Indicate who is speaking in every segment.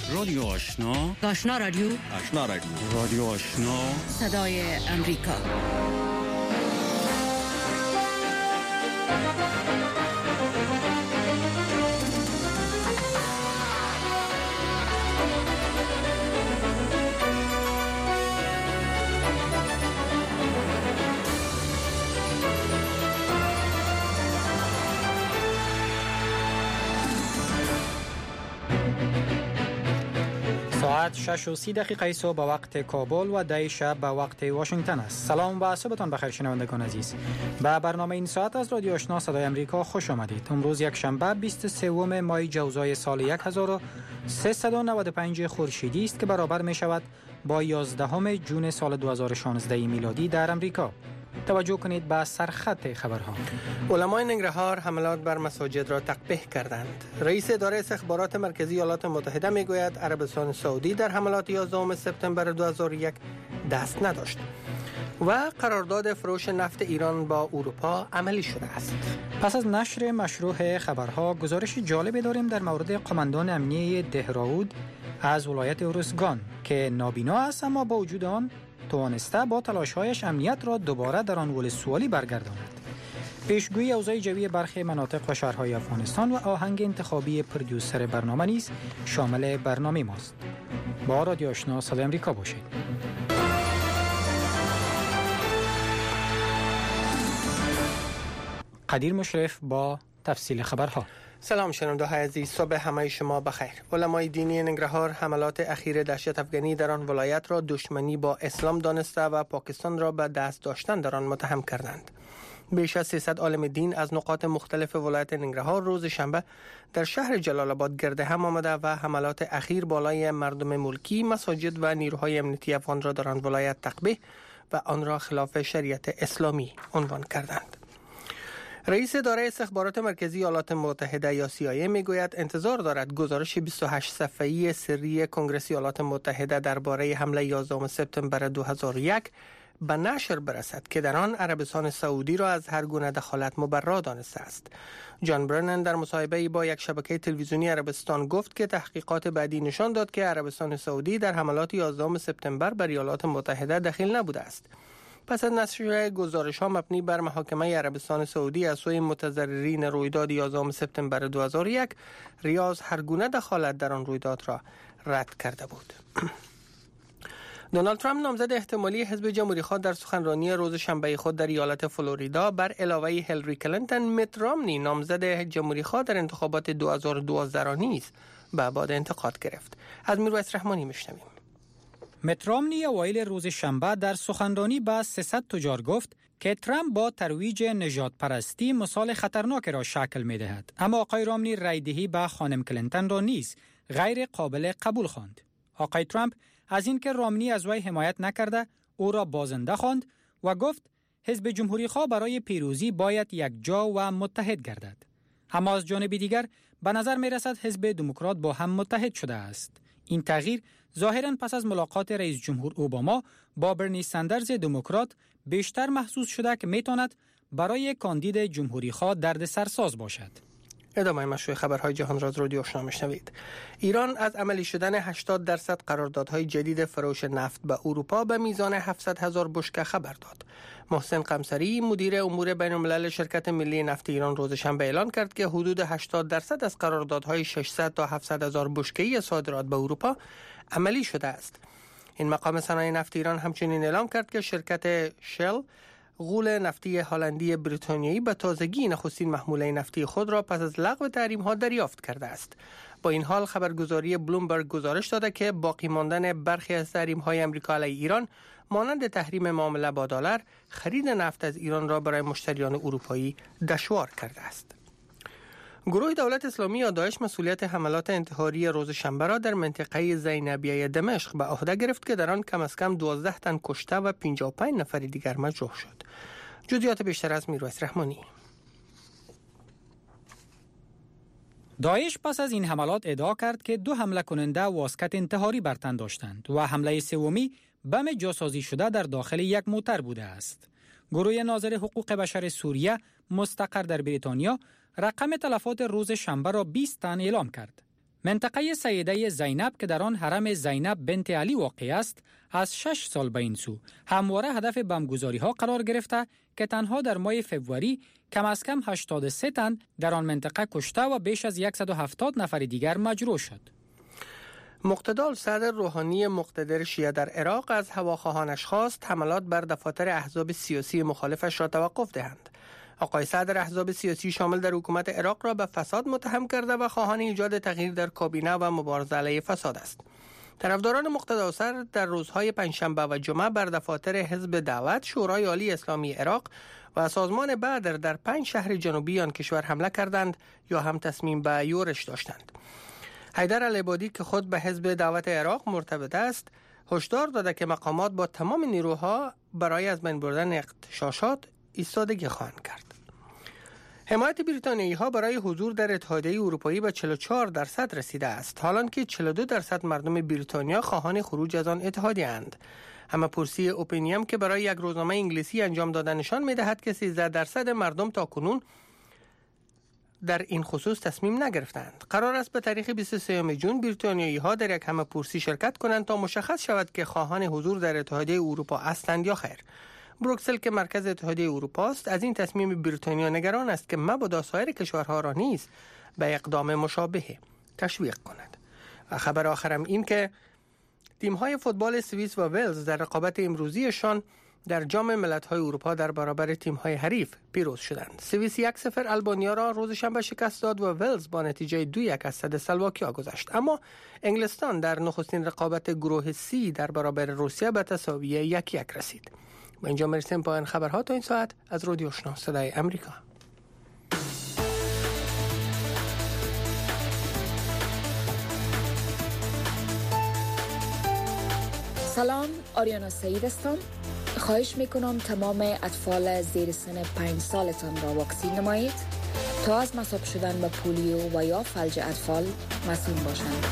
Speaker 1: رادیو آشنا،
Speaker 2: آشنا رادیو،
Speaker 1: آشنا رادیو، رادیو آشنا،
Speaker 2: صدای امریکا.
Speaker 3: ساعت 6:30 صبح به وقت کابل و 10 شب به وقت واشنگتن است. سلام و صبحتان بخیر شنوندگان عزیز. به برنامه این ساعت از رادیو آشنا صدای امریکا خوش آمدید. امروز یک شنبه 23 ماه جوزای سال 1395 خورشیدی است که برابر می شود با 11 جون سال 2016 میلادی در امریکا. توجه کنید به سرخط خبرها.
Speaker 4: علمای ننگرهار حملات بر مساجد را تقبیح کردند. رئیس اداره استخبارات مرکزی ایالات متحده میگوید عربستان سعودی در حملات 11 سپتامبر 2001 دست نداشت و قرارداد فروش نفت ایران با اروپا عملی شده است.
Speaker 3: پس از نشر مشروع خبرها گزارش جالبی داریم در مورد قماندان امنیه دهراود از ولایت ارزگان که نابینا است اما با وجود آن توانسته با تلاش‌هایش امنیت را دوباره در آن ولسوالی برگرداند. پیشگویی اوضاع جوی برخی مناطق و شهرهای افغانستان و آهنگ انتخابی پرودیوسر برنامه نیز شامل برنامه ماست. با رادیو آشنا صدای امریکا باشید. قدیر مشرف با تفصیل خبرها.
Speaker 4: سلام شنونده‌های عزیز، صبح همه شما بخیر. علمای دینی ننگرهار حملات اخیر دهشت افغانی در آن ولایت را دشمنی با اسلام دانسته و پاکستان را به دست داشتن در آن متهم کردند. بیش از 300 عالم دین از نقاط مختلف ولایت ننگرهار روز شنبه در شهر جلال آباد گرد هم آمده و حملات اخیر بالای مردم ملکی، مساجد و نیروهای امنیتی افغان را در آن ولایت تقبیح و آن را خلاف شریعت اسلامی عنوان کردند. رئیس اداره استخبارات مرکزی ایالات متحده یا CIA میگوید انتظار دارد گزارش 28 صفحه‌ای سری کنگره ایالات متحده درباره حمله 11 سپتامبر 2001 به نشر برسد که در آن عربستان سعودی را از هر گونه دخالت مبرا دانسته است. جان برنن در مصاحبه‌ای با یک شبکه تلویزیونی عربستان گفت که تحقیقات بعدی نشان داد که عربستان سعودی در حملات 11 سپتامبر بر ایالات متحده دخیل نبوده است. پس از نشر گزارش‌ها مبنی بر محاکمه عربستان سعودی از سوی متضررین رویداد 11 سپتامبر 2001، ریاض هر گونه دخالت در آن رویداد را رد کرده بود. دونالد ترامپ نامزد احتمالی حزب جمهوری‌خواه در سخنرانی روز شنبه خود در ایالت فلوریدا بر علاوه هیلاری کلینتون، میت رامنی نامزد جمهوری‌خواه در انتخابات 2012 را نیز به باد انتقاد گرفت. از میرویس رحمانی میشنویم.
Speaker 3: میت رامنی اوایل روز شنبه در سخنرانی به 300 تجار گفت که ترامپ با ترویج نژاد پرستی مثال خطرناک را شکل می دهد. اما آقای رامنی رای دهی به خانم کلینتون را نیز غیر قابل قبول خواند. آقای ترامپ از اینکه رامنی از وی حمایت نکرده او را بازنده خواند و گفت حزب جمهوری خواه برای پیروزی باید یک جا و متحد گردد. اما از جانب دیگر به نظر می رسد حزب دموکرات با هم متحد شده است. این تغییر ظاهراً پس از ملاقات رئیس جمهور اوباما با برنی سندرز دموکرات بیشتر محسوس شده که میتواند برای کاندید جمهوری خواه دردسرساز باشد.
Speaker 4: ادامه مشروع خبرهای جهان را از رادیو آشنا میشنوید. ایران از عملی شدن 80% قراردادهای جدید فروش نفت به اروپا به میزان 700,000 بشکه خبر داد. محسن قمصری مدیر امور بین الملل شرکت ملی نفت ایران روز شنبه اعلان کرد که حدود 80% از قراردادهای 600 تا 700,000 بشکه‌ای صادرات به اروپا عملی شده است. این مقام صنایع نفت ایران همچنین اعلام کرد که شرکت شل غول نفتی هلندی بریتانیایی به تازگی نخستین محموله نفتی خود را پس از لغو تحریم‌ها دریافت کرده است. با این حال خبرگزاری بلومبرگ گزارش داده که باقی ماندن برخی از تحریم‌های آمریکا علیه ایران مانند تحریم معامله با دلار، خرید نفت از ایران را برای مشتریان اروپایی دشوار کرده است. گروه دولت اسلامی یا داعش مسئولیت حملات انتحاری روز شنبه را در منطقه زینبیه دمشق به عهده گرفت که در آن کم از کم 12 تن کشته و 55 نفر دیگر مجروح شد. جزئیات بیشتر از میرویس رحمانی.
Speaker 3: داعش پس از این حملات ادعا کرد که 2 حمله کننده واسکت انتحاری بر تن داشتند و حمله سومی بم جاسازی شده در داخل یک موتر بوده است. گروه ناظر حقوق بشر سوریه مستقر در بریتانیا رقم تلفات روز شنبه را 20 تن اعلام کرد. منطقه سیده زینب که در آن حرم زینب بنت علی واقع است، از 6 سال به این سو همواره هدف بمبگذاری‌ها قرار گرفته که تنها در ماه فوریه کم از کم 83 تن در آن منطقه کشته و بیش از 170 نفر دیگر مجروح شد.
Speaker 4: مقتدا الصدر روحانی مقتدر شیعه در عراق از هواخواهانش خواست حملات بر دفاتر احزاب سیاسی مخالفش را توقف دهند. آقای صدر احزاب سیاسی شامل در حکومت عراق را به فساد متهم کرده و خواهان ایجاد تغییر در کابینه و مبارزه علیه فساد است. طرفداران مقتدا الصدر در روزهای پنجشنبه و جمعه بر دفاتر حزب دعوت، شورای عالی اسلامی عراق و سازمان بدر در 5 شهر جنوبی آن کشور حمله کردند یا هم تصمیم به یورش داشتند. حیدر العبادی که خود به حزب دعوت عراق مرتبط است، هشدار داده که مقامات با تمام نیروها برای از بین بردن اغتشاشات ایستادگی خواهند کرد. حمایت بریتانیایی ها برای حضور در اتحادیه اروپایی به 44% رسیده است، حالان که 42% مردم بریتانیا خواهان خروج از آن اتحادیه اند. اما پرسی اوپینیم که برای یک روزنامه انگلیسی انجام داده نشان می‌دهد که 13% مردم تاکنون در این خصوص تصمیم نگرفتند. قرار است به تاریخ 23 جون بریتانیایی ها در یک همه‌پرسی شرکت کنند تا مشخص شود که خواهان حضور در اتحادیه اروپا هستند یا خیر. بروکسل که مرکز اتحادیه اروپا است، از این تصمیم بریتانیا نگران است که مبادا سایر کشورها را نیز به اقدام مشابه تشویق کند. و خبر آخرم این که تیم‌های فوتبال سوئیس و ولز در رقابت امروزیشان در جام ملت‌های اروپا در برابر تیم‌های حریف پیروز شدند. سوئیس 1-0 آلبانیا را روز شنبه شکست داد و ولز با نتیجه 2-1 از صد اسلواکیا گذشت. اما انگلستان در نخستین رقابت گروه C در برابر روسیه به تساوی 1-1 رسید. با اینجا میرسیم پایان خبرها تا این ساعت از رادیو آشنا صدای امریکا.
Speaker 5: سلام، آریانا سعید هستم. خواهش میکنم تمام اطفال زیر سن 5 سالتان را واکسین نمایید تا از مصاب شدن به پولیو و یا فلج اطفال مسئول باشند.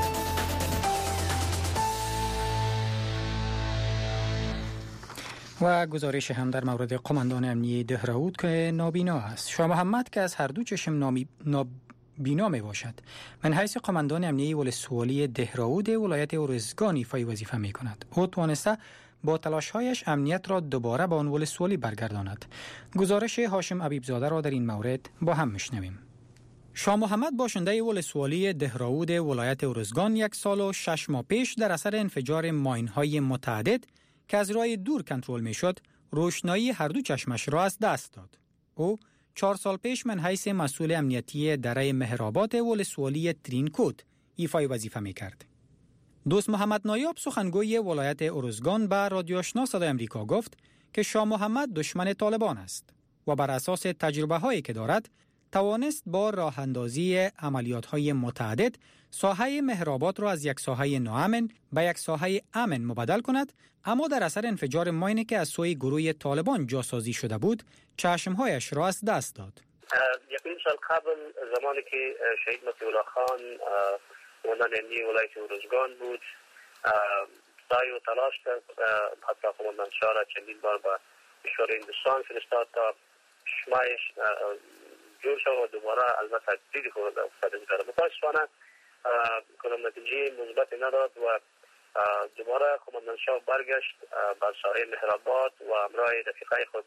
Speaker 3: و گزارش هم در مورد قماندان امنیه دهراود که نابینا است. شاه محمد که از هر دو چشم نابینا می باشد، من حیث قماندان امنیه ولسوالی دهراود ولایت ارزگان ایفای وظیفه می کند. او توانسته با تلاش‌هایش امنیت را دوباره به آن ولسوالی برگرداند. گزارش هاشم عبیبزاده را در این مورد با هم میشنویم. شاه محمد باشنده ولسوالی دهراود ولایت ارزگان 1 سال و 6 ماه پیش در اثر انفجار ماین‌های متعدد که از راه دور کنترل میشد، روشنایی هر دو چشمش را از دست داد. او 4 سال پیش من حیث مسئول امنیتی دره مهرآباد ولسوالی ترینکوت ایفای وظیفه میکرد. دوست محمد نایاب سخنگوی ولایت ارزگان به رادیو آشنا صدای امریکا گفت که شاه محمد دشمن طالبان است و بر اساس تجربه هایی که دارد توانست با راه اندازی عملیات های متعدد ساحه مهرآباد را از یک ساحه ناامن به یک ساحه امن مبدل کند، اما در اثر انفجار ماینی که از سوی گروه طالبان جاسازی شده بود چشمهایش را از دست داد.
Speaker 6: یک سال قبل زمانی که شهید مطیع خان قماندان امنیه ولایت ارزگان بود، سعی و تلاش کرد، حتی قماندان شاه را چندین بار به کشور هندوستان فرستاد تا شمایش جور شد و دوباره البته دیدی خود افتاده کرد. متاسفانه کدام نتیجه مثبتی نداد و دوباره قماندان شاه برگشت به ساحه مهرآباد و همراه رفیقای خود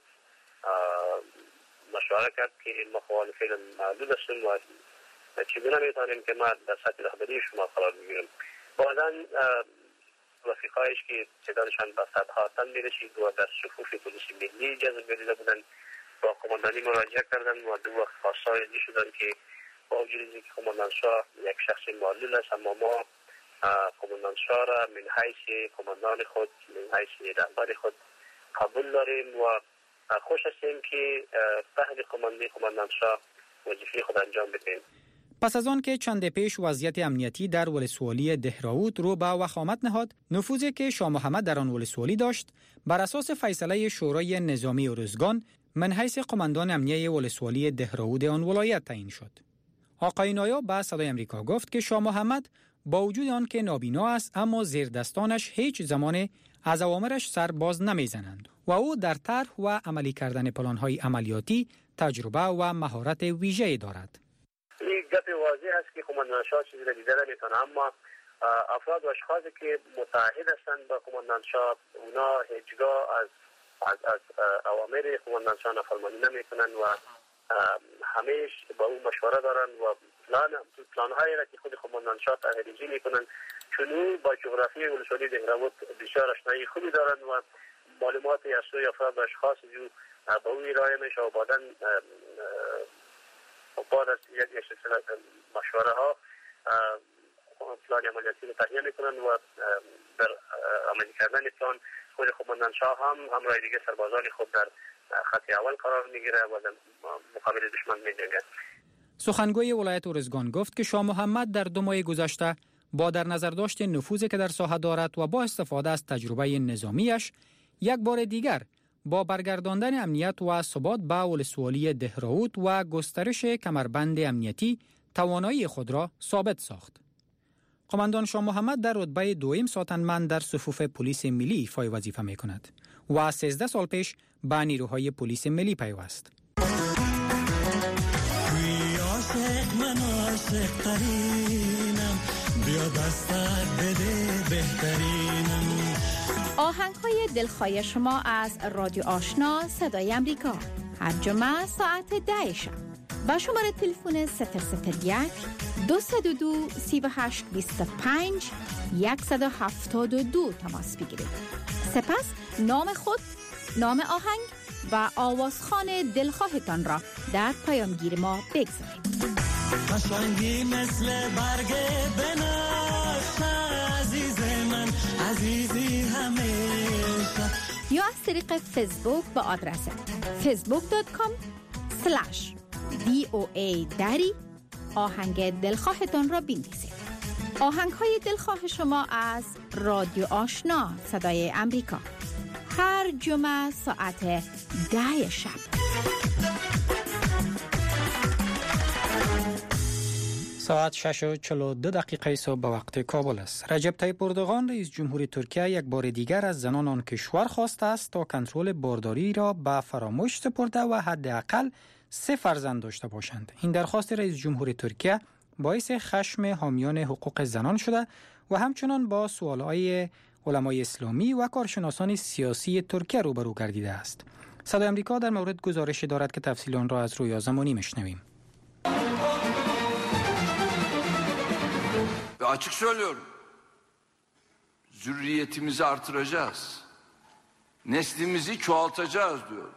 Speaker 6: مشوره کرد که ما مخالفین معدود هستیم و چگونه میتونیم که ما در سطح رهبری شما قرار بگیریم. بعضا رفیقایش که تعدادشان به صدها تن میرسید و در صفوف پلیس ملی جذب گردیده بودند با قماندانی مراجعه کردن و دو وقت خواستایزی شدن که با وجود اینکه قماندان شاه یک شخص معلول است، اما ما قماندان شاه را من حیث قماندان خود، من حیث رهبر خود قبول داریم و خوش هستیم که تحت قماندان شاه وظیفه خود انجام بدهیم.
Speaker 3: پس از آن که چند پیش وضعیت امنیتی در ولسوالی دهراود رو به وخامت نهاد، نفوذی که شاه محمد در آن ولسوالی داشت بر اساس فیصله شورای نظامی ارزگان من حیث قماندان امنیه ولسوالی دهراود آن ولایت تعیین شد. آقای نایاب به صدای امریکا گفت که شاه محمد با وجود آن که نابینا است اما زیر دستانش هیچ زمان از اوامرش سر باز نمیزنند و او در طرح و عملی کردن پلان‌های عملیاتی تجربه و مهارت ویژه‌ای دارد.
Speaker 6: این گپ واضح است که قماندان قماندان شاه چیزی را دیده نمیتونه، اما افراد و اشخاصی که متعهد هستند با قماندان شاه اونا هیچگاه از اوامر قماندان شاه نافرمانی نمیکنن و همیشه با اون مشوره دارن و پلان‌هایی را که خود قماندان شاه طرح‌ریزی میکنن، چون او با جغرافی ولسوالی دهراوت بسیار آشنایی خوبی دارن و معلوماتی از سوی افراد و اشخاص جو با اون ارائه میشه و بعد از یک سلسله مشوره ها پلان عملیاتی رو تهیه میکنن و در عملی کردن پلان خود قماندان شاه هم همراه دیگه سربازان خود در خط اول قرار میگیره و در مقابل دشمن میجنگد.
Speaker 3: سخنگوی ولایت ارزگان گفت که شاه محمد در 2 ماه گذشته با در نظر داشت نفوذی که در ساحه دارد و با استفاده از تجربه نظامیش یک بار دیگر با برگرداندن امنیت و ثبات به ولسوالی دهراوت و گسترش کمربند امنیتی توانایی خود را ثابت ساخت. قماندان شاه محمد در رتبه 2 ساتنمند در صفوف پلیس ملی ایفای وظیفه می کند و 13 سال پیش به نیروهای پلیس ملی پیوست.
Speaker 7: آهنگ‌های دلخواه شما از رادیو آشنا صدای امریکا هر جمعه ساعت 10 شب با شماره تلفن 001 222 3825 172 تماس بگیرید. سپس نام خود، نام آهنگ و آوازخوان دلخواهتان را در پیامگیر ما بگذارید.
Speaker 8: قشنگی مثل برگ بنفشه عزیز من، عزیزی همیشه.
Speaker 7: یا از طریق فیسبوک با آدرس facebook.com/VOA آهنگ دلخواهتان را بنویسید. آهنگ های دلخواه شما از رادیو آشنا صدای امریکا هر جمعه ساعت 10 شب.
Speaker 3: ساعت 6:42 صبح به وقت کابل است. رجب طیب اردوغان رئیس جمهور ترکیه یک بار دیگر از زنان آن کشور خواسته است تا کنترل بارداری را به فراموش سپرده و حداقل 3 فرزند داشته باشند. این درخواست رئیس جمهور ترکیه باعث خشم حامیان حقوق زنان شده و همچنان با سوالهای علمای اسلامی و کارشناسان سیاسی ترکیه روبرو گردیده است. صدای امریکا در مورد گزارش دارد که tafsil آن را از رویا زمانی میشنویم.
Speaker 9: Ve açık söylüyorum, zürriyetimizi artıracağız, neslimizi çoğaltacağız diyorum.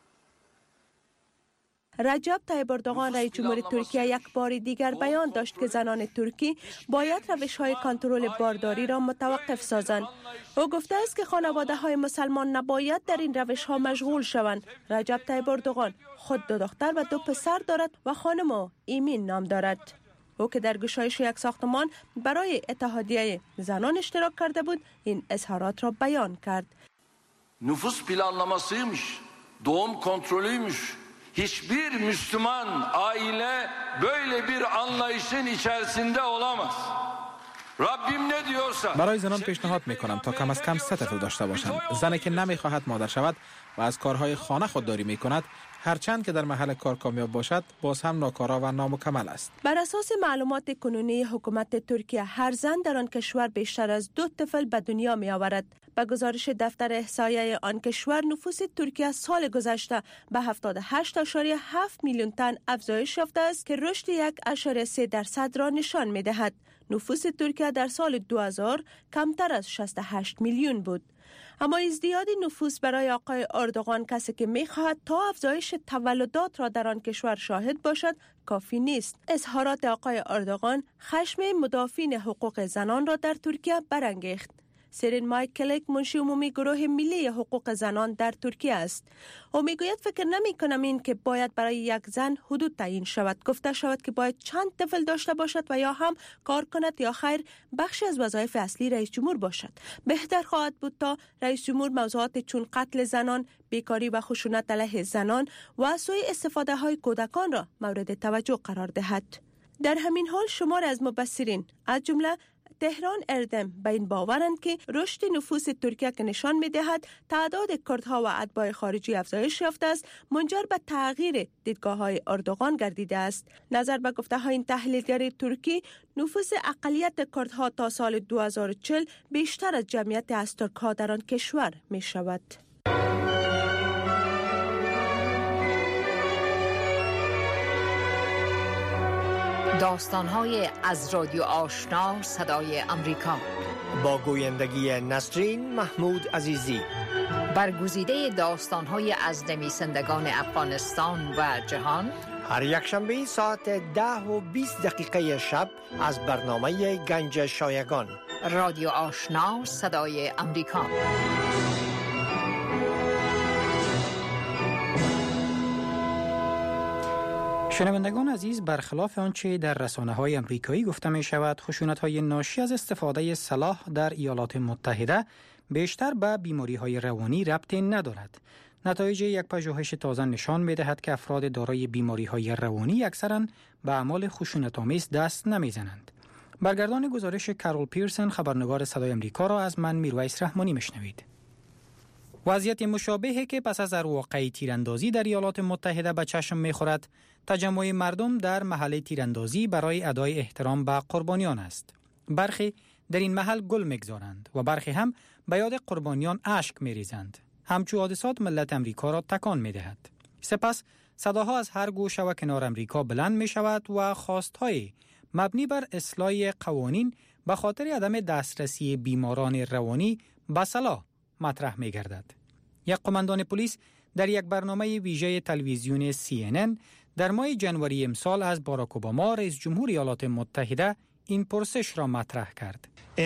Speaker 10: رجب طیب اردوغان رئیس جمهور ترکیه یک بار دیگر بیان داشت که زنان ترکی باید روش‌های کنترل بارداری را متوقف سازند. او گفته است که خانواده‌های مسلمان نباید در این روش‌ها مشغول شوند. رجب طیب اردوغان خود 2 دختر و 2 پسر دارد و خانم ایمین نام دارد. او که در گشایش یک ساختمان برای اتحادیه زنان اشتراک کرده بود این اظهارات را بیان کرد.
Speaker 9: Nüfus planlamasıymış, doğum kontrolüymüş. Hiçbir Müslüman aile böyle bir anlayışın içerisinde olamaz. Rabbim ne diyorsa.
Speaker 11: برای زنان پیشنهاد میکنم تا کم از کم 3 طفل داشته باشند. زنی که نمیخواهد مادر شود و از کارهای خانه خودداری میکند، هرچند که در محل کار کامیاب باشد، باز هم ناکارا و نامکمل است.
Speaker 10: بر اساس معلومات کنونی حکومت ترکیه، هر زن در آن کشور بیشتر از 2 طفل به دنیا می آورد. به گزارش دفتر احصایه آن کشور، نفوس ترکیه سال گذشته به 78.7 میلیون تن افزایش یافته است که رشد 1.3% را نشان می دهد. نفوس ترکیه در سال 2000 کمتر از 68 میلیون بود. اما ازدیاد نفوس برای آقای اردوغان، کسی که می‌خواهد تا افزایش تولدات را در آن کشور شاهد باشد، کافی نیست. اظهارات آقای اردوغان خشم مدافعین حقوق زنان را در ترکیه برانگیخت. سرین مایکلک منشی عمومی گروه ملی حقوق زنان در ترکیه است. او میگوید فکر نمی کنم این که باید برای یک زن حدود تعیین شود، گفته شود که باید چند طفل داشته باشد و یا هم کار کند یا خیر بخشی از وظایف اصلی رئیس جمهور باشد. بهتر خواهد بود تا رئیس جمهور موضوعات چون قتل زنان، بیکاری و خشونت علیه زنان و سوء استفاده های کودکان را مورد توجه قرار دهد. در همین حال شمار از مبصرین از جمله تهران اردم به این باورند که رشد نفوذ ترکیه که نشان می‌دهد تعداد کردها و اتباع خارجی افزایش یافته است، منجر به تغییر دیدگاه‌های اردوغان گردیده است. نظر به گفته‌های این تحلیلگر ترکی، نفوذ اقلیت کردها تا سال 2040 بیشتر از جمعیت از ترک‌ها در آن کشور می‌شود.
Speaker 2: داستان‌های از رادیو آشنا صدای امریکا
Speaker 12: با گویندگی نسرین محمود عزیزی.
Speaker 2: برگزیده داستان‌های از نویسندگان افغانستان و جهان،
Speaker 12: هر یک شنبه ساعت 10:20 شب از برنامه گنج شایگان.
Speaker 2: رادیو آشنا صدای امریکا.
Speaker 3: شنوندگان عزیز، برخلاف آنچه در رسانه‌های آمریکایی گفته می‌شود، خشونت‌های ناشی از استفاده سلاح در ایالات متحده بیشتر به بیماری‌های روانی ربطی ندارد. نتایج یک پژوهش تازه نشان می‌دهد که افراد دارای بیماری‌های روانی اکثراً به اعمال خشونت‌آمیز دست نمی‌زنند. برگردان گزارش کارول پیرسن، خبرنگار صدای آمریکا، را از من میرویس رحمانی میشنوید. وضعیت مشابهی که پس از واقعه تیراندازی در ایالات متحده به چشم می‌خورد، تجمع مردم در محل تیراندازی برای ادای احترام به قربانیان است. برخی در این محل گل می‌گذارند و برخی هم به یاد قربانیان اشک می‌ریزند. همچو حادثات ملت امریکا را تکان می‌دهد. سپس صداها از هر گوشه و کنار امریکا بلند می‌شود و خواست‌های مبنی بر اصلاح قوانین به خاطر عدم دسترسی بیماران روانی به سلاح مطرح می‌گردد. یک قماندان پلیس در یک برنامه ویژه تلویزیون CNN در ماه ژانویه امسال از باراک اوباما رئیس جمهور ایالات متحده این پرسش را مطرح کرد.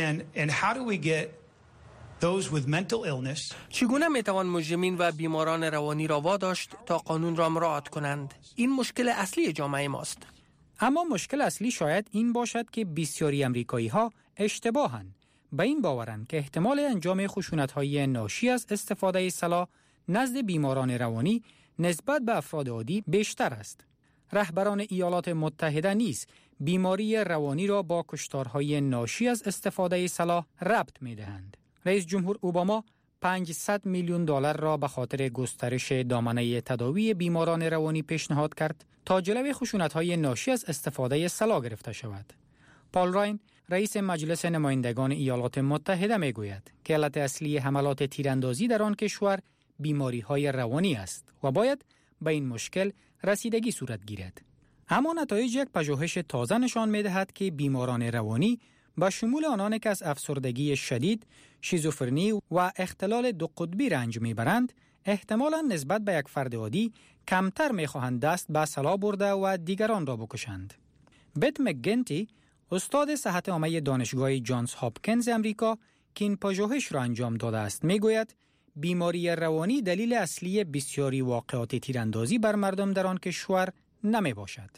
Speaker 4: چگونه میتوان مجرمین و بیماران روانی را واداشت تا قانون را مراعات کنند؟ این مشکل اصلی جامعه ماست.
Speaker 3: اما مشکل اصلی شاید این باشد که بسیاری امریکایی‌ها اشتباهاً به این باورند که احتمال انجام خشونت‌های ناشی از استفاده سلاح نزد بیماران روانی نسبت به افراد عادی بیشتر است. رهبران ایالات متحده نیز بیماری روانی را با کشتارهای ناشی از استفاده سلاح ربط می‌دهند. رئیس جمهور اوباما 500 میلیون دلار را به خاطر گسترش دامنه تداوی بیماران روانی پیشنهاد کرد تا جلوی خشونت‌های ناشی از استفاده سلاح گرفته شود. پال راین، رئیس مجلس نمایندگان ایالات متحده میگوید که علت اصلی حملات تیراندازی در آن کشور بیماری‌های روانی است و باید به این مشکل رسیدگی صورت گیرد. اما نتایج یک پژوهش تازه نشان می‌دهد که بیماران روانی با شمول آنان که از افسردگی شدید، شیزوفرنی و اختلال دو قطبی رنج میبرند، احتمالاً نسبت به یک فرد عادی کمتر میخواهند دست به سلاح برده و دیگران را بکشند. بت مکگنتی، استاد صحت عامه دانشگاه جانز هاپکینز امریکا که این پژوهش را انجام داده است، میگوید بیماری روانی دلیل اصلی بسیاری واقعات تیراندازی بر مردم در آن کشور نمی باشد.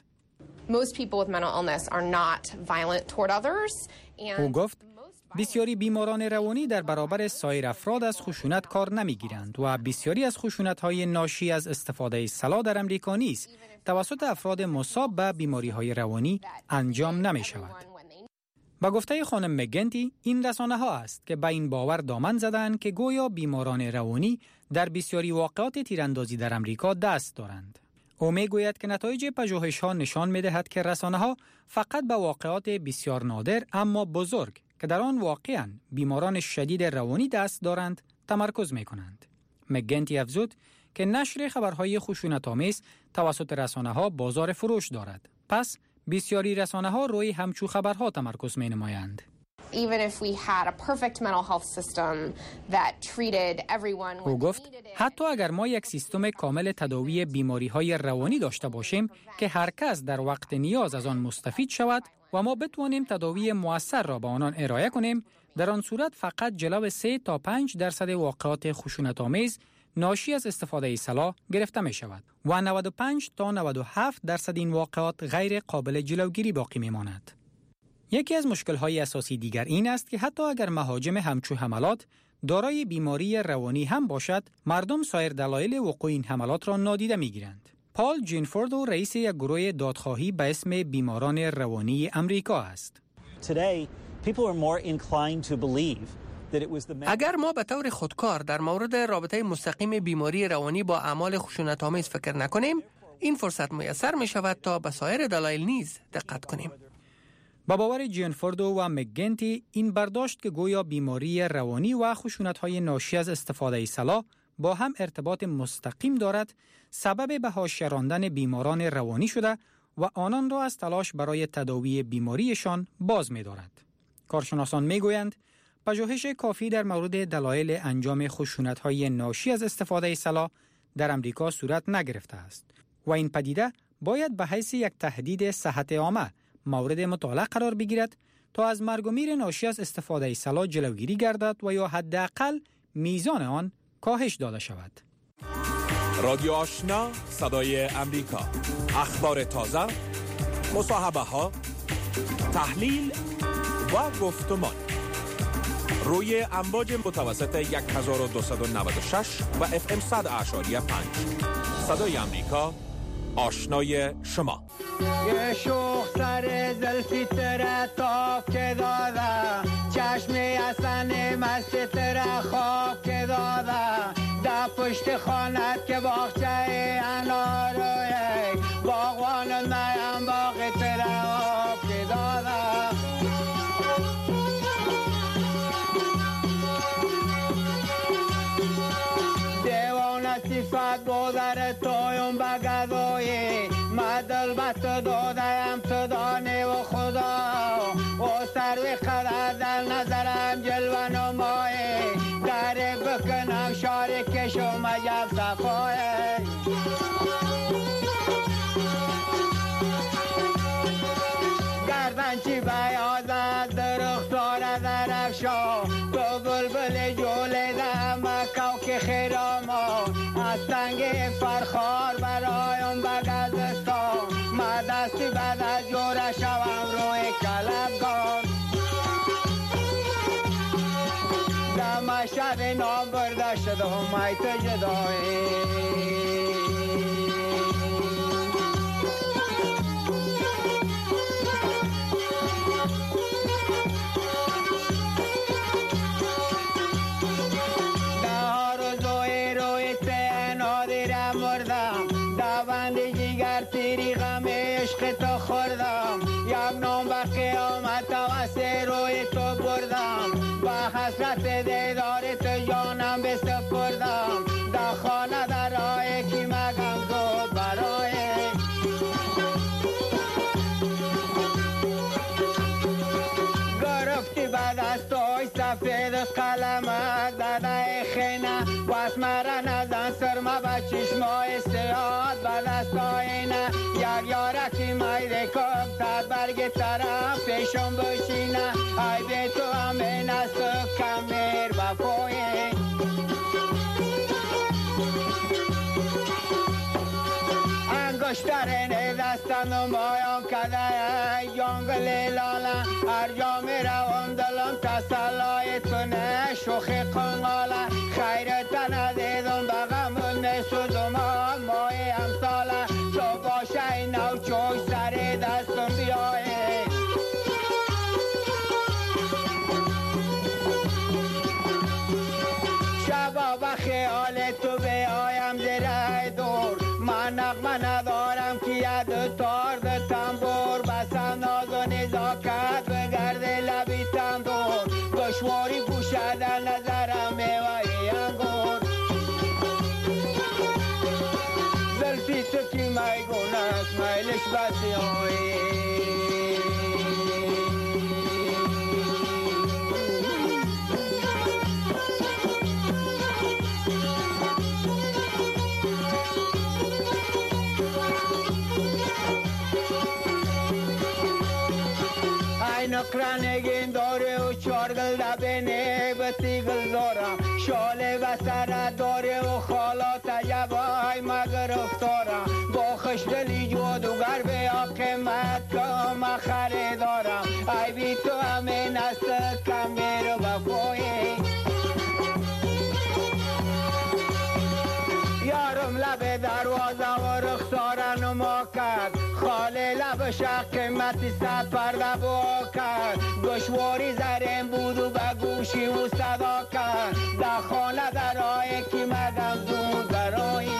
Speaker 3: او گفت بسیاری بیماران روانی در برابر سایر افراد از خشونت کار نمیگیرند و بسیاری از خشونت‌های ناشی از استفاده سلاح در امریکا نیز توسط افراد مصاب به بیماری‌های روانی انجام نمی‌شود. با گفته خانم مگنتی، این رسانه‌ها است که به این باور دامن زدند که گویا بیماران روانی در بسیاری واقعات تیراندازی در امریکا دست دارند. او میگوید که نتایج پژوهش‌ها نشان می‌دهد که رسانه‌ها فقط به واقعات بسیار نادر اما بزرگ که در آن واقعاً بیماران شدید روانی دست دارند تمرکز می‌کنند. مگنتی افزود که نشر خبرهای خشونت‌آمیز توسط رسانه‌ها بازار فروش دارد. پس بسیاری رسانه‌ها روی همچو خبرها تمرکز می‌نمایند. او گفت حتی اگر ما یک سیستم کامل تداوی بیماری‌های روانی داشته باشیم که هر کس در وقت نیاز از آن مستفید شود و ما بتوانیم تداوی مؤثر را به آنان ارائه کنیم، در آن صورت فقط جلو 3 تا 5% واقعات خشونت‌آمیز ناشی از استفاده سلاح گرفته می شود و 95 تا 97% این واقعات غیر قابل جلوگیری باقی می ماند. یکی از مشکل‌های اساسی دیگر این است که حتی اگر مهاجم همچو حملات دارای بیماری روانی هم باشد، مردم سایر دلایل وقوع این حملات را نادیده می‌گیرند. پال جینفورد رئیس یک گروه دادخواهی به اسم بیماران روانی امریکا است.
Speaker 4: اگر ما به طور خودکار در مورد رابطه مستقیم بیماری روانی با اعمال خشونت‌آمیز فکر نکنیم، این فرصت میسر می شود تا به سایر دلایل نیز دقت کنیم.
Speaker 3: با باور جینفوردو و مکگنتی، این برداشت که گویا بیماری روانی و خشونت‌های ناشی از استفاده سلاح با هم ارتباط مستقیم دارد، سبب به حاشیه راندن بیماران روانی شده و آنان را از تلاش برای تداوی بیماریشان باز می دارد. کارشناسان می گویند پژوهش کافی در مورد دلایل انجام خشونت‌های ناشی از استفاده سلاح در امریکا صورت نگرفته است و این پدیده باید به حیث یک تهدید صحت عامه مورد مطالعه قرار بگیرد تا از مرگ و میر ناشی از استفاده سلاح جلوگیری گردد و یا حداقل میزان آن کاهش داده شود.
Speaker 13: رادیو آشنا صدای امریکا، اخبار تازه، مصاحبه ها، تحلیل و گفتمان روی امواج متوسط 1296 و FM 100.5. صدای امریکا، آشنای شما.
Speaker 14: یه شوخ سر زلفی تره تاب که داده، چشمی اصن مست تره خواب که داده، در پشت خانت که باغچه اناروی، باغوان نیم باغ تره آب که داده. دیوان صفت بودر تویم بگدوی، مدل بست دادیم تو دانه و خدا، و سروی قدر در نظرم جلوه نمایی، دره بکنم شاری کشم عجب صفایی. گردن چی بیاز از درختار درفشا، تو بلبل جوله دم کوک خیراما، از تنگ فرخار برایم بگذستان، ما دستی بعد از جوره شوم روی کلبگان. دم شد نام برده شدم ایت جدایی، تیری غم عشق تو خوردم، یک نام به قیامت و سه روی تو بردم، با حسرت دیدار تو جانم بسپردم، در خانه در راه کی مگم تو برای. گرفتی بعد از توی سفید قلمک داده خینه، واس مرا نزن سرما به چشمای سیاد بعد از توینه، یک یارکی میده کم تا برگ طرف پیشم بشینه، ای به تو همین است کمیر بپوی. انگشترین دستم نمایم کده جنگل لاله، هر جا می روم دلم تسلای تو نه شوخی قنقاله، خیرت ندیدم بغم نسودم مای امثاله، تو باشه نو چوی سر دستم بیایی. شبا به خیال تو بیایم زیر دور، من نغمه ندارم که ید تارد تنبور، بسم ناز و نزاکت بگرد لبی تندور، دشواری گوشه در نظرم میوهی انگور. زلفی تو کی میگونه است میلش بسیاری، نقرانگین داره و چارگل دبینه بطیگل دارم، شاله و سر داره و خالات عجبای مگرفتارم، با خشدلی جادوگر به قیمت کم خریدارم، ای بی تو همین است کمیر بپوی. یارم لب دروازه و رخساره نما کرد، خاله لب شق قیمتی 100 پرده با کرد، دشواری زرم بود و به گوشی و صدا کرد در خانه درای که مدم دون برایی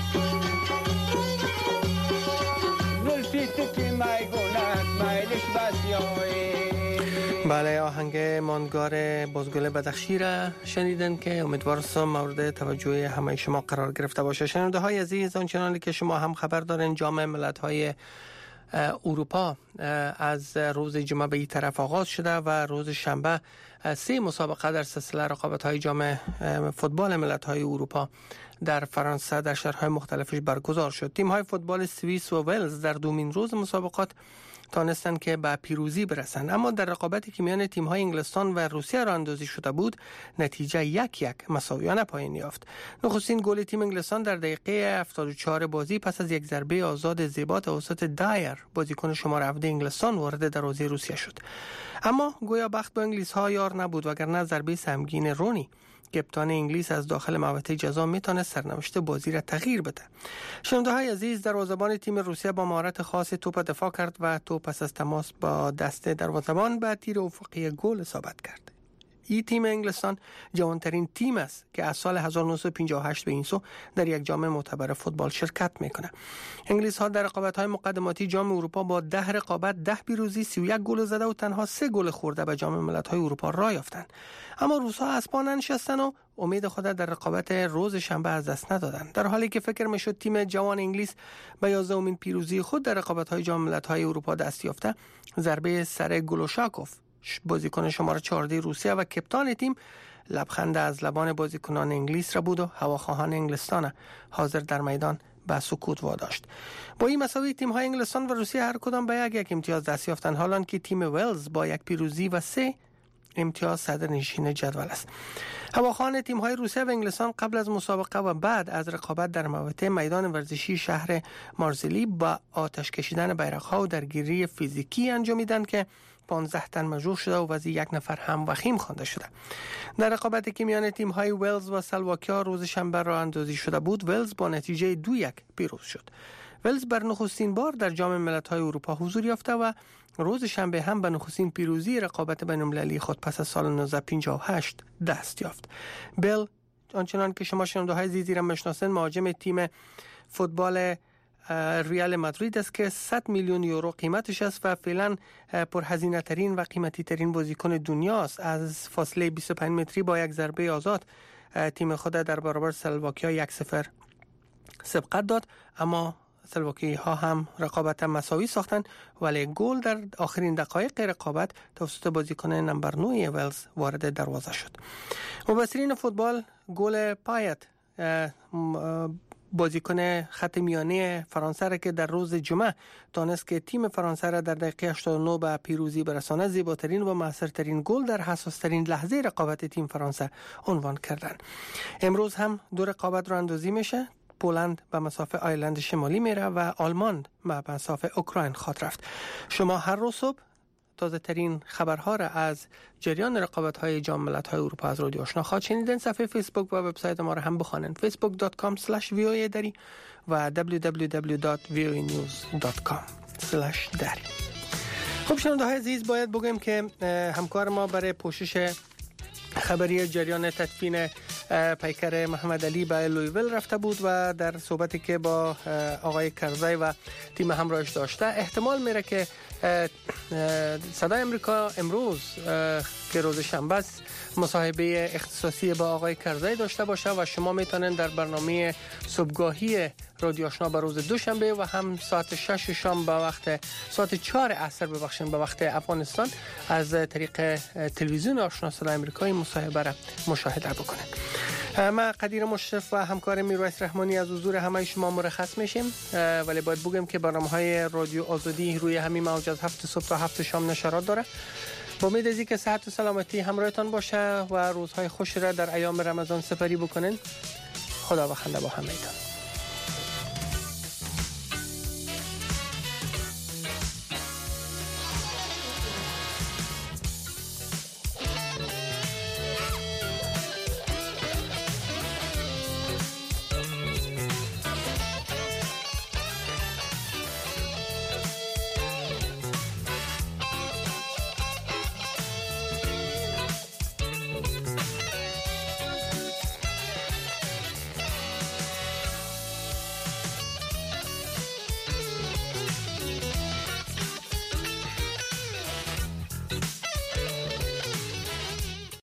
Speaker 14: زلفی تو که میگونت میلش بسیاری.
Speaker 4: بله، آهنگ ماندگار بازگل بدخشی را شنیدن که امیدوارم مورد توجه همه شما قرار گرفته باشه. شنونده های عزیز، آنچنانی که شما هم خبر دارین جام ملت‌های اروپا از روز جمعه به این طرف آغاز شده و روز شنبه 3 مسابقه در سلسله رقابت‌های جام فوتبال ملت‌های اروپا در فرانسه در شهرهای مختلفش برگزار شد. تیم‌های فوتبال سوئیس و ولز در دومین روز مسابقات تانستند که به پیروزی برسند، اما در رقابتی که میان تیم‌های انگلستان و روسیه راه اندازی شده بود نتیجه 1-1 مساویانه پایان یافت. نخستین گل تیم انگلستان در دقیقه 74 بازی پس از یک ضربه آزاد زیبا توسط دایر بازیکن شماره 17 انگلستان وارد دروازه روسیه شد. اما گویا بخت با انگلیس‌ها یار نبود، وگرنه ضربه سهمگین رونی کپتان انگلیس از داخل محوطه جزا میتونه سرنوشت بازی را تغییر بده. شنونده‌های عزیز، دروازه‌بان تیم روسیه با مهارت خاص توپ دفاع کرد و توپ پس از تماس با دست دروازه‌بان به تیر افقی گل اصابت کرد. این تیم انگلستان جوانترین تیم است که از سال 1958 به این سو در یک جام معتبر فوتبال شرکت میکنه. انگلیس ها در رقابت‌های مقدماتی جام اروپا با 10 رقابت 10 پیروزی 31 گل زده و تنها 3 گل خورده به جام ملت‌های اروپا راه یافتند. اما روس‌ها از پا ننشستن و امید خود در رقابت روز شنبه از دست ندادند، در حالی که فکر میشد تیم جوان انگلیس به 11مین پیروزی خود در رقابت‌های جام ملت‌های اروپا دست یافته، ضربه سر گلوشاکوف بازیکن شماره 14 روسیه و کپتان تیم لبخند از لبان بازیکنان انگلیس را بود و هواخواهان انگلستان حاضر در میدان به سکوت واداشت. با این مساوی تیم‌های انگلستان و روسیه هر کدام به یک امتیاز دست یافتند، حالان که تیم ولز با 1 پیروزی و 3 امتیاز صدرنشین جدول است. هواخوان تیم‌های روسیه و انگلستان قبل از مسابقه و بعد از رقابت در محوطه میدان ورزشی شهر مارزلی با آتش کشیدن بیرق‌ها و درگیری فیزیکی انجامیدند که 15 تن مجروح شده و وضعی 1 نفر هم وخیم خوانده شده. در رقابتی که میان تیم‌های ولز و سلواکیا روز شنبه راه اندازی شده بود، ولز با نتیجه 2-1 پیروز شد. ولز بر نخستین بار در جام ملت‌های اروپا حضور یافته و روز شنبه هم به نخستین پیروزی رقابت بین‌المللی خود پس از سال 1958 دست یافت. بل، آنچنان که شما شنونده‌های عزیزی را می‌شناسید، مهاجم تیم فوتبال ریال مادرید است که 100 میلیون یورو قیمتش است و فعلا پرهزینه ترین و قیمتی ترین بازیکن دنیاست. از فاصله 25 متری با یک ضربه آزاد تیم خود در برابر سلواکیا 1-0 سبقت داد، اما سلواکی ها هم رقابت مساوی ساختند، ولی گل در آخرین دقایق رقابت توسط بازیکن نمبر 9 ولز وارد دروازه شد. مبصرین فوتبال گل پایت بازیکن خط میانه فرانسه را که در روز جمعه تانست که تیم فرانسه را در دقیقه 89 به پیروزی برساند، زیباترین و موثرترین گل در حساس‌ترین لحظه رقابت تیم فرانسه عنوان کردند. امروز هم 2 رقابت را اندازی میشه. پولند به مسافه آیرلند شمالی میره و آلمان به مسافه اوکراین خواهد رفت. شما هر روز صبح تازه ترین خبرها را از جریان رقابت‌های جام ملت‌های اروپا از رادیو آشنا خواهید شنیدن. صفحه فیسبوک و وبسایت ما را هم بخوانید: facebook.com/voa dari و www.voanews.com/dari. خب شنونده‌های عزیز، باید بگم که همکار ما برای پوشش خبری جریان تدفین پیکر محمد علی به لویویل رفته بود و در صحبتی که با آقای کرزی و تیم همراهش داشته، احتمال میره که صدای امریکا امروز که روز شنبه است مصاحبه اختصاصی با آقای کرزی داشته باشه و شما میتونن در برنامه صبحگاهی رادیو آشنا به روز دوشنبه و هم ساعت 6 شام به وقت ساعت 4 عصر به وقت افغانستان از طریق تلویزیون آشنا صدای امریکا این مصاحبه را مشاهده بکنید. ما قدیر مشرف و همکار میرویس رحمانی از حضور همه شما مرخص میشیم، ولی باید بگم که برنامه‌های رادیو آزادی روی همین موج از 7 صبح تا 7 شام نشرات داره. با امید از اینکه صحت و سلامتی همراهتان باشه و روزهای خوش را در ایام رمضان سپری بکنین. خدا بخنده با همه‌تان.